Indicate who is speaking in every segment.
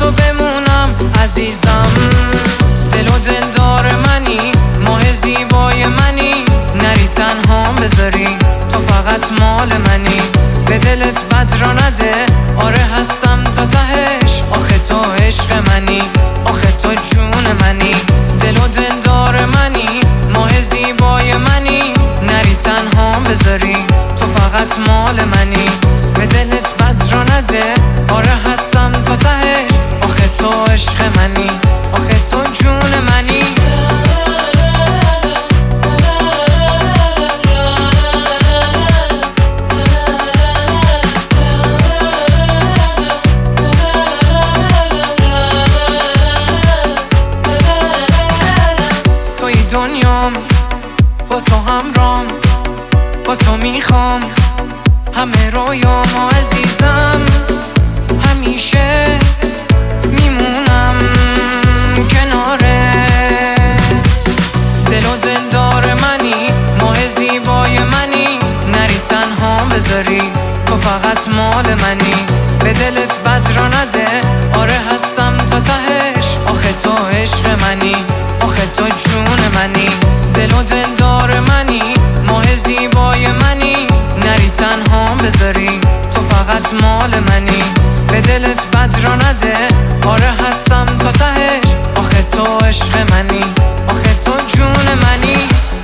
Speaker 1: تو بمونم عزیزم. دل و دلدار منی، ماه زیبای منی، نری تنها بذاری، تو فقط مال منی. به دلت بد را نده، آره هستم تا تهش، آخه تو عشق منی، آخه تو جون منی. دل و دلدار منی، ماه زیبای منی، نری تنها بذاری، تو فقط مال منی. به دلت بد را نده، آره هستم تا تهش، آخه تو عشق منی، آخه تو جون منی. توی دنیام، با تو همرام، با تو میخوام همه رویامو عزیزم. همیشه میمونم کناره. دل و دلدار منی، ماه زیبای منی، نری تنها بذاری، تو فقط مال منی. به دلت بد را نده، آره هستم تا تهش، آخه تو عشق منی، آخه تو جون منی. دل و دلدار منی، ماه زیبای منی، نری تنها بذاری، تو فقط مال منی. به دلت بد را نده، آره هستم تا تهش، آخه تو عشق منی، آخه تو جون منی.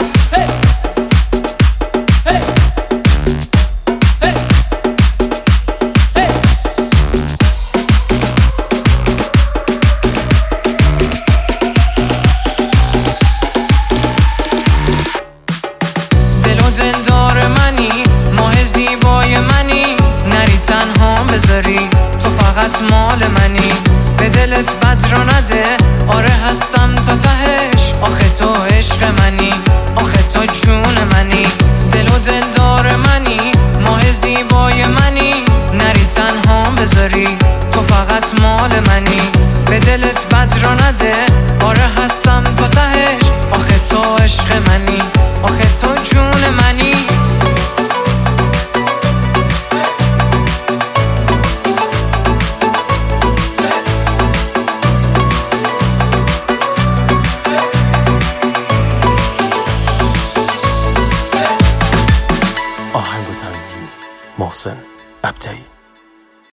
Speaker 1: دلدار منی، ماه زیبای منی، نری تنها بذاری، تو فقط مال منی. به دلت بد را نده، آره هستم تا تهش، آخه تو عشق منی، آخه تو جون منی. دل و دلدار منی، ماه زیبای منی، نری تنها بذاری، تو فقط مال منی. به دلت بد را نده، آره هستم تا تهش، آخه تو عشق منی، آخه تو جون منی.
Speaker 2: آهنگ و تنظیم محسن ابتهی.